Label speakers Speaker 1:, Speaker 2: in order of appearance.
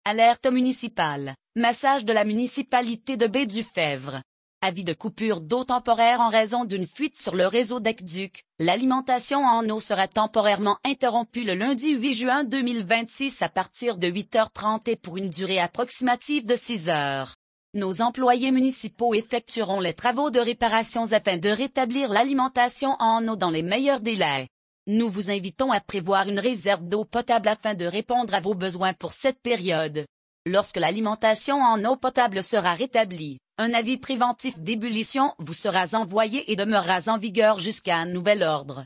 Speaker 1: Alerte municipale. Massage de la municipalité de Baie-du-Fèvre. Avis de coupure d'eau temporaire en raison d'une fuite sur le réseau d'aqueduc. L'alimentation en eau sera temporairement interrompue le lundi 8 juin 2026 à partir de 8h30 et pour une durée approximative de 6 heures. Nos employés municipaux effectueront les travaux de réparation afin de rétablir l'alimentation en eau dans les meilleurs délais. Nous vous invitons à prévoir une réserve d'eau potable afin de répondre à vos besoins pour cette période. Lorsque l'alimentation en eau potable sera rétablie, un avis préventif d'ébullition vous sera envoyé et demeurera en vigueur jusqu'à un nouvel ordre.